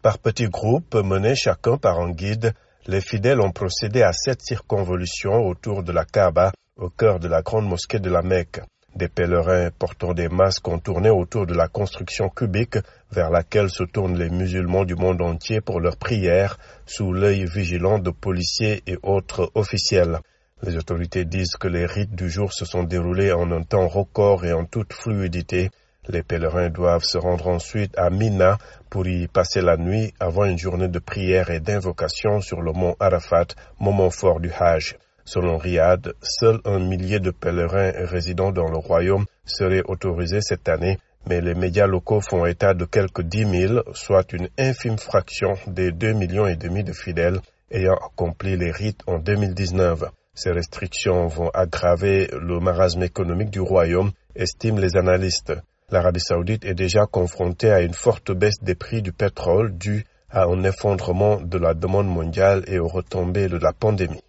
Par petits groupes, menés chacun par un guide, les fidèles ont procédé à 7 circonvolutions autour de la Kaaba, au cœur de la grande mosquée de la Mecque. Des pèlerins portant des masques ont tourné autour de la construction cubique vers laquelle se tournent les musulmans du monde entier pour leurs prières, sous l'œil vigilant de policiers et autres officiels. Les autorités disent que les rites du jour se sont déroulés en un temps record et en toute fluidité. Les pèlerins doivent se rendre ensuite à Mina pour y passer la nuit avant une journée de prière et d'invocation sur le mont Arafat, moment fort du Hajj. Selon Riyad, seuls 1 millier de pèlerins résidant dans le royaume seraient autorisés cette année, mais les médias locaux font état de quelques 10 000, soit une infime fraction des 2,5 millions de fidèles ayant accompli les rites en 2019. Ces restrictions vont aggraver le marasme économique du royaume, estiment les analystes. L'Arabie saoudite est déjà confrontée à une forte baisse des prix du pétrole due à un effondrement de la demande mondiale et aux retombées de la pandémie.